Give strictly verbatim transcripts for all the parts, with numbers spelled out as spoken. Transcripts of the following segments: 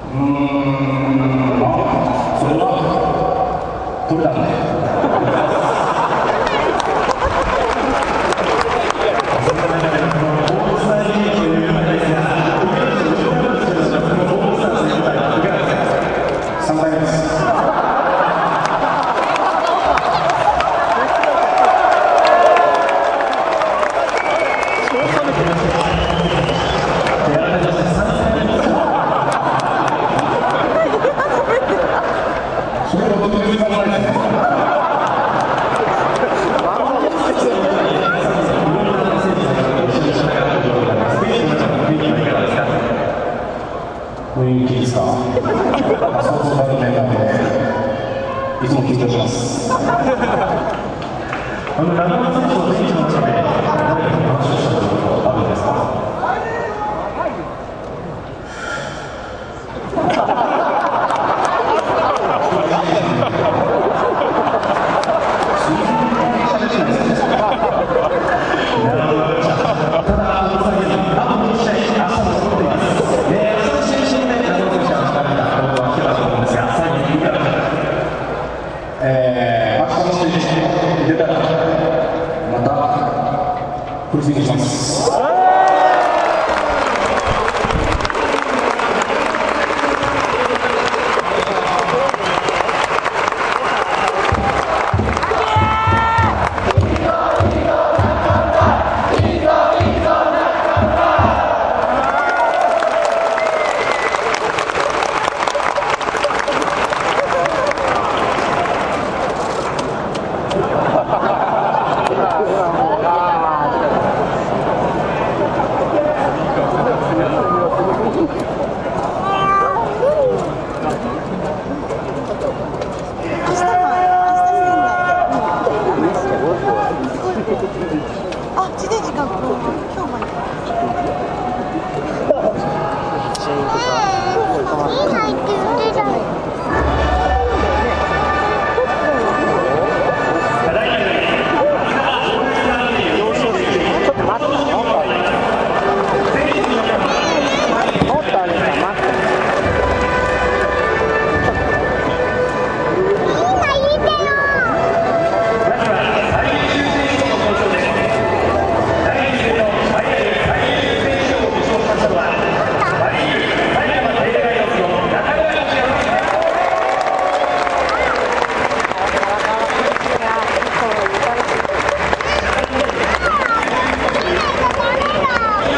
うーん、あ、それはどれだろうね。雰囲気いいですか？あそこのメンバーでいつも緊張します。あの長野選手の選手の中で誰かに話をしたことあるんですか？えー、明日のステージに出たらまたフルスイングします。 あ、自転車学校今日まで。いいなって言ってた。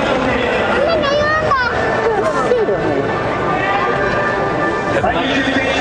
最優秀選手